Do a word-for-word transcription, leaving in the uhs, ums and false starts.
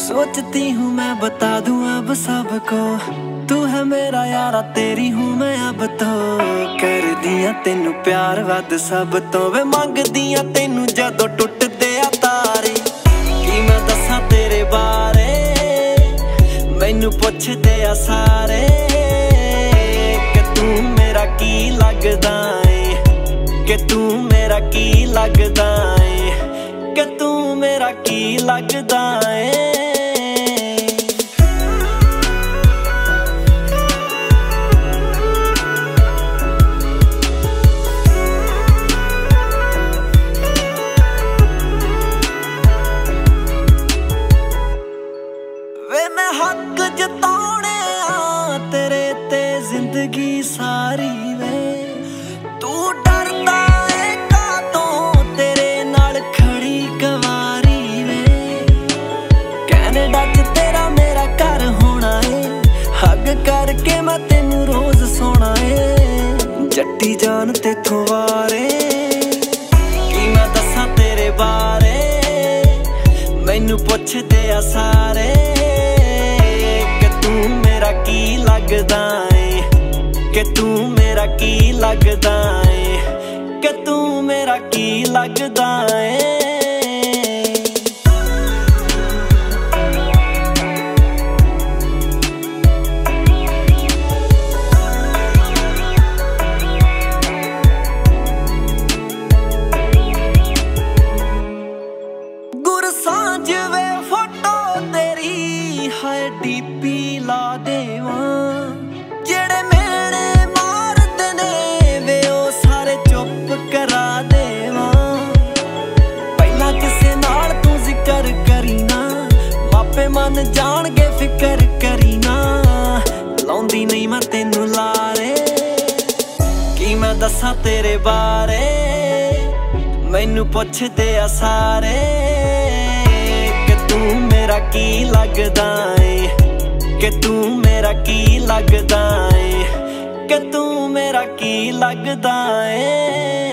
सोचती हूँ मैं बता दूँ अब सबको, तू है मेरा यारा तेरी हूँ मैं अब तो। कर दिया तेनू प्यार वध सब तो, वे मंग दिया तेनू जदों टुटदे आ तारे। की मैं दसां तेरे बारे, मैनू पुछदे आ सारे, कि तू मेरा की लगदा है, कि तू मेरा की लगदा है, कि तू मेरा की लगदा है। वे मैं हक जताने आ तेरे ते जिंदगी सारी वे, तू डरदा है कातों तेरे नाल खड़ी गवारी वे। कैनेडा च तेरा मेरा घर होना है, हग करके मैं तेनू रोज सोना है। जट्टी जान तेथों वारे, की मैं दसां तेरे बारे, मैनू पुछदे आ सारे, तू मेरा की लगदा है, कि तू मेरा की लगदा है, कि तू मेरा की लगदा है। गुरसांझ वे फोटो तेरी हाय डीपी ला देवां, जेड़े मेरे मारदे ने वे ओ सारे चुप करा देवां। पहला किसे नाल तू जिक्र करी ना, मापे मन जाणगे फिकर करी ना। लाउंदी नहीं मैं तेनू लारे, की मैं दसां तेरे बारे, मैनू पुछदे आ सारे, तू मेरा की लगदा है, कि तू मेरा की लगदा है, कि तू मेरा की लगदा है।